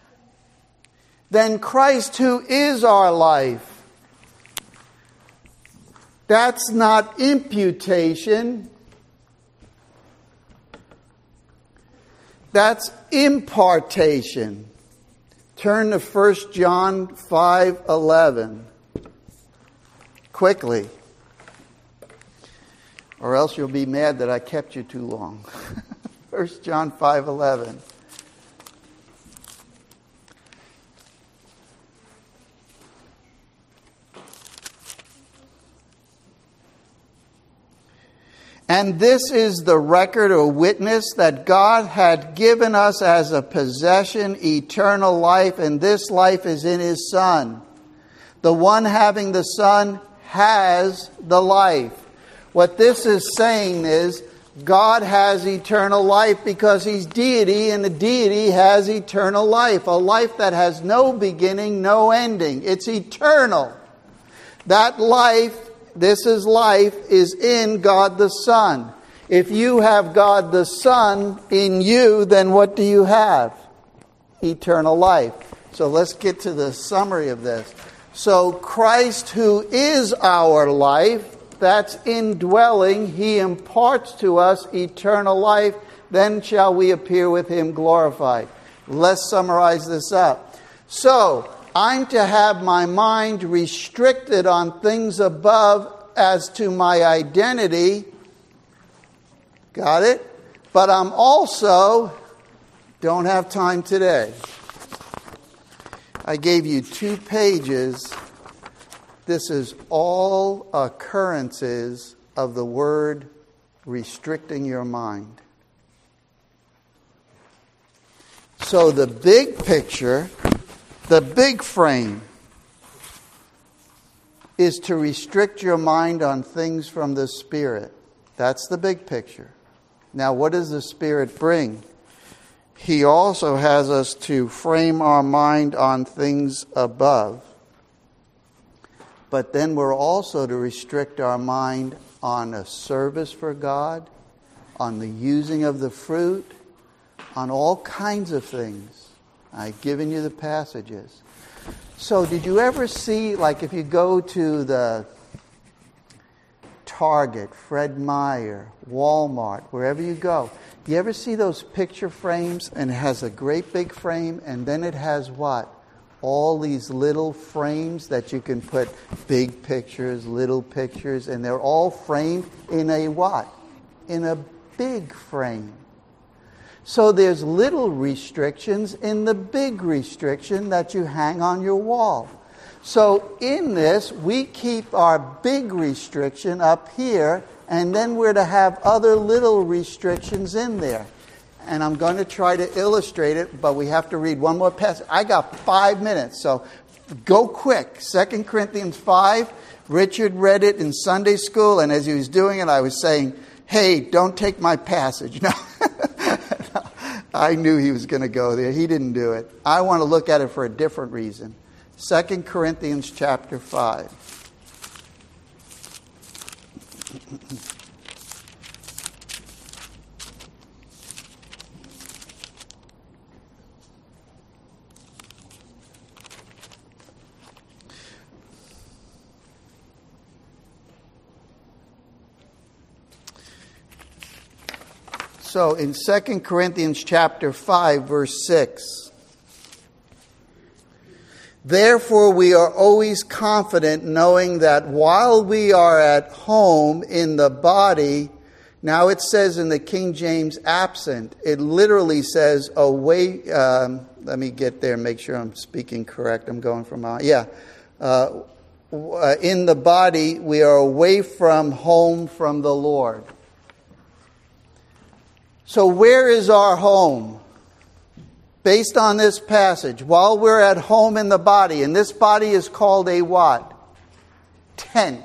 Then Christ, who is our life. That's not imputation. That's impartation. Turn to First John five eleven. Quickly. Or else you'll be mad that I kept you too long. First John five eleven. And this is the record or witness that God had given us as a possession eternal life, and this life is in His Son. The one having the Son has the life. What this is saying is God has eternal life because He's deity, and the deity has eternal life. A life that has no beginning, no ending. It's eternal. That life, this is life, is in God the Son. If you have God the Son in you, then what do you have? Eternal life. So let's get to the summary of this. So Christ, who is our life, that's indwelling. He imparts to us eternal life. Then shall we appear with Him glorified. Let's summarize this up. So, I'm to have my mind restricted on things above as to my identity. Got it? But I'm also, don't have time today. I gave you two pages. This is all occurrences of the word restricting your mind. So the big picture, the big frame, is to restrict your mind on things from the Spirit. That's the big picture. Now, what does the Spirit bring? He also has us to frame our mind on things above. But then we're also to restrict our mind on a service for God, on the using of the fruit, on all kinds of things. I've given you the passages. So did you ever see, like if you go to the Target, Fred Meyer, Walmart, wherever you go, you ever see those picture frames and it has a great big frame and then it has what? All these little frames that you can put big pictures, little pictures, and they're all framed in a what? in a big frame. So there's little restrictions in the big restriction that you hang on your wall. So in this, we keep our big restriction up here, and then we're to have other little restrictions in there. And I'm going to try to illustrate it, but we have to read one more passage. I got five minutes, so go quick. Second Corinthians five. Richard read it in Sunday school, and as he was doing it, I was saying, hey, don't take my passage. No. I knew he was going to go there. He didn't do it. I want to look at it for a different reason. Second Corinthians chapter five. So in Second Corinthians chapter five, verse six, therefore we are always confident, knowing that while we are at home in the body, now it says in the King James absent, it literally says away, um, let me get there and make sure I'm speaking correct. I'm going from, uh, yeah, uh, in the body we are away from home from the Lord. So where is our home? Based on this passage, while we're at home in the body, and this body is called a what? Tent.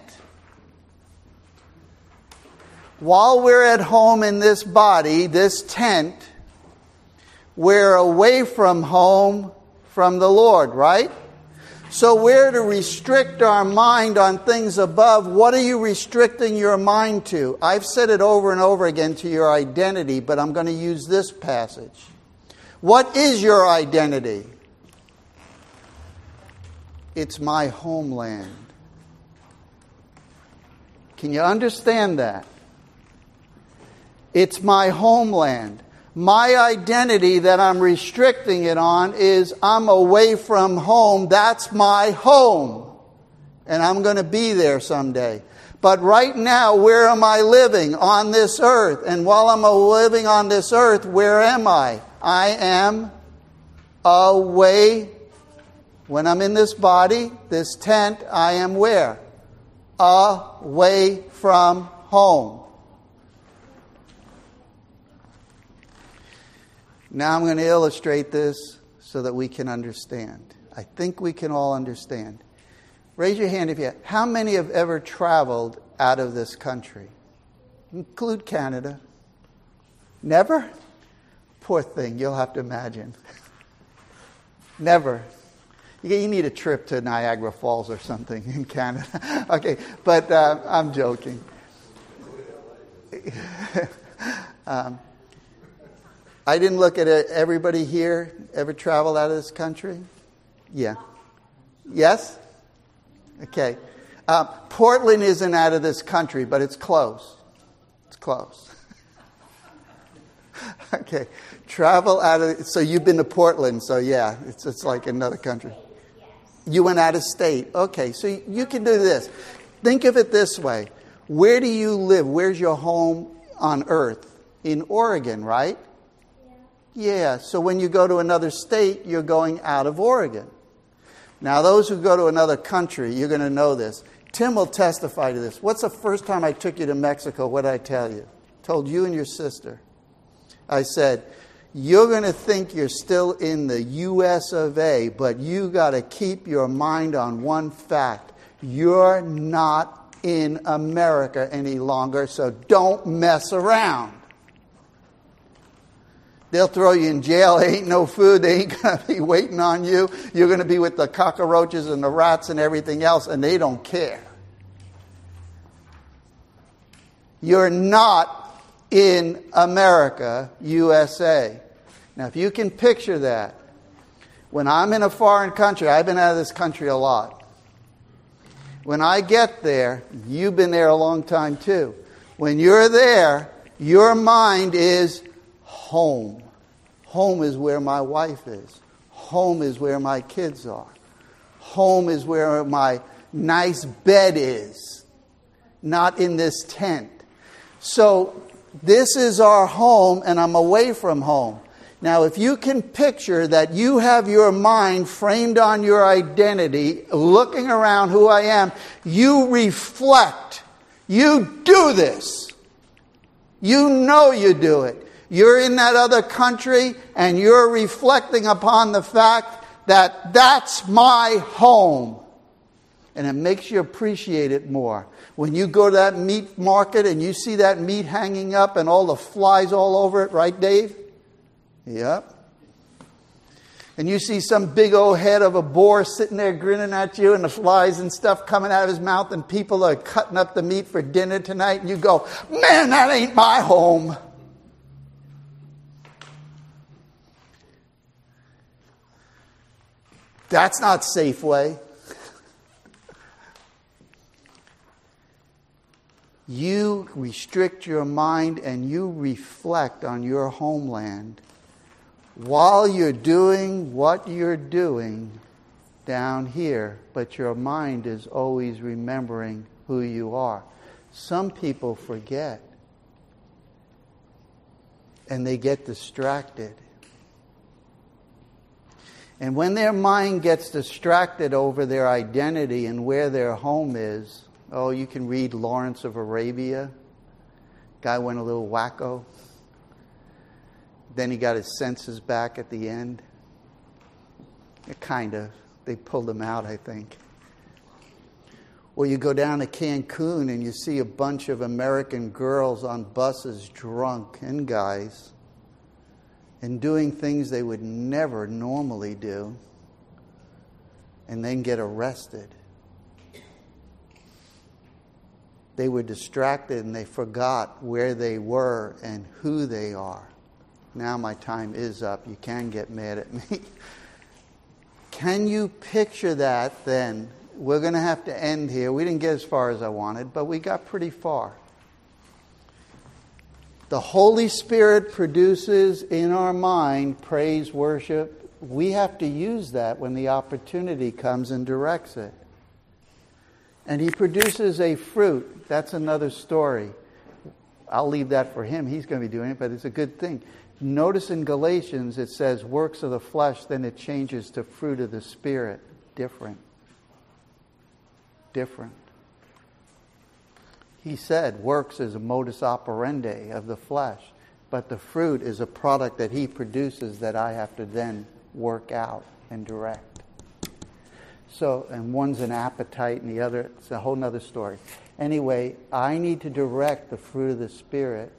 While we're at home in this body, this tent, we're away from home from the Lord, right? So we're to restrict our mind on things above. What are you restricting your mind to? I've said it over and over again, to your identity, but I'm going to use this passage. What is your identity? It's my homeland. Can you understand that? It's my homeland. My identity that I'm restricting it on is I'm away from home. That's my home. And I'm going to be there someday. But right now, where am I living? On this earth. And while I'm living on this earth, where am I? I am away. When I'm in this body, this tent, I am where? Away from home. Now I'm going to illustrate this so that we can understand. I think we can all understand. Raise your hand if you have. How many have ever traveled out of this country? Include Canada. Never? Poor thing, you'll have to imagine. Never. You need a trip to Niagara Falls or something in Canada. Okay, but uh, I'm joking. um, I didn't look at it. Everybody here ever traveled out of this country? Yeah. Yes? Okay. Uh, Portland isn't out of this country, but it's close. It's close. Okay. Travel out of... So you've been to Portland, so yeah, it's it's like another country. You went out of state. Okay, so you can do this. Think of it this way. Where do you live? Where's your home on earth? In Oregon, right? Yeah, so when you go to another state, you're going out of Oregon. Now, those who go to another country, you're going to know this. Tim will testify to this. What's the first time I took you to Mexico? What did I tell you? Told you and your sister. I said, you're going to think you're still in the U S of A, but you got to keep your mind on one fact. You're not in America any longer, so don't mess around. They'll throw you in jail. There ain't no food. They ain't going to be waiting on you. You're going to be with the cockroaches and the rats and everything else, and they don't care. You're not in America, U S A. Now, if you can picture that, when I'm in a foreign country, I've been out of this country a lot. When I get there, you've been there a long time too. When you're there, your mind is home. Home is where my wife is. Home is where my kids are. Home is where my nice bed is. Not in this tent. So this is our home and I'm away from home. Now, if you can picture that you have your mind framed on your identity, looking around who I am, you reflect. You do this. You know you do it. You're in that other country and you're reflecting upon the fact that that's my home. And it makes you appreciate it more. When you go to that meat market and you see that meat hanging up and all the flies all over it, right, Dave? Yep. And you see some big old head of a boar sitting there grinning at you and the flies and stuff coming out of his mouth and people are cutting up the meat for dinner tonight and you go, man, that ain't my home. That's not Safeway. You restrict your mind and you reflect on your homeland while you're doing what you're doing down here, but your mind is always remembering who you are. Some people forget and they get distracted. And when their mind gets distracted over their identity and where their home is, oh, you can read Lawrence of Arabia. Guy went a little wacko. Then he got his senses back at the end. It kind of. They pulled him out, I think. Or you go down to Cancun and you see a bunch of American girls on buses drunk, and guys, and doing things they would never normally do, and then get arrested. They were distracted and they forgot where they were and who they are. Now my time is up. You can get mad at me. Can you picture that then? We're going to have to end here. We didn't get as far as I wanted, but we got pretty far. The Holy Spirit produces in our mind praise, worship. We have to use that when the opportunity comes and directs it. And He produces a fruit. That's another story. I'll leave that for Him. He's going to be doing it, but it's a good thing. Notice in Galatians it says works of the flesh, then it changes to fruit of the Spirit. Different. Different. He said works is a modus operandi of the flesh, but the fruit is a product that He produces that I have to then work out and direct. So, and one's an appetite and the other, it's a whole nother story. Anyway, I need to direct the fruit of the Spirit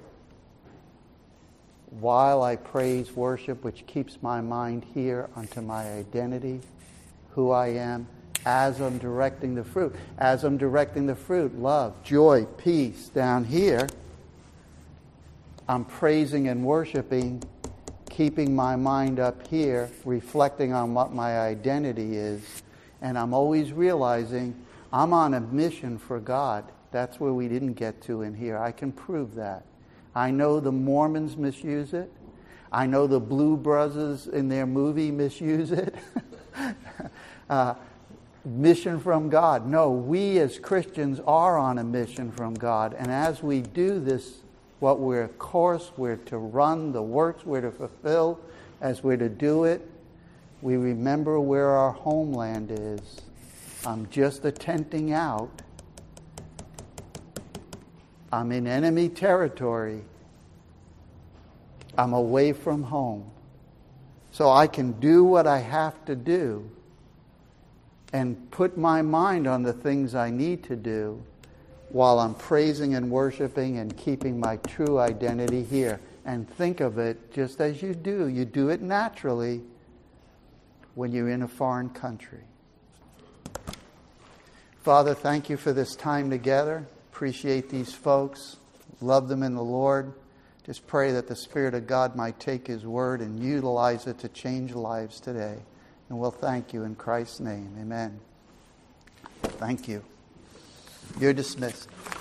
while I praise, worship, which keeps my mind here onto my identity, who I am, as I'm directing the fruit. As I'm directing the fruit, love, joy, peace, down here, I'm praising and worshiping, keeping my mind up here, reflecting on what my identity is. And I'm always realizing I'm on a mission for God. That's where we didn't get to in here. I can prove that. I know the Mormons misuse it. I know the Blue Brothers in their movie misuse it. uh, mission from God. No, we as Christians are on a mission from God. And as we do this, what we're, of course, we're to run, the works we're to fulfill, as we're to do it, we remember where our homeland is. I'm just a tenting out. I'm in enemy territory. I'm away from home. So I can do what I have to do and put my mind on the things I need to do while I'm praising and worshiping and keeping my true identity here. And think of it just as you do. You do it naturally when you're in a foreign country. Father, thank you for this time together. Appreciate these folks. Love them in the Lord. Just pray that the Spirit of God might take His word and utilize it to change lives today. And we'll thank you in Christ's name. Amen. Thank you. You're dismissed.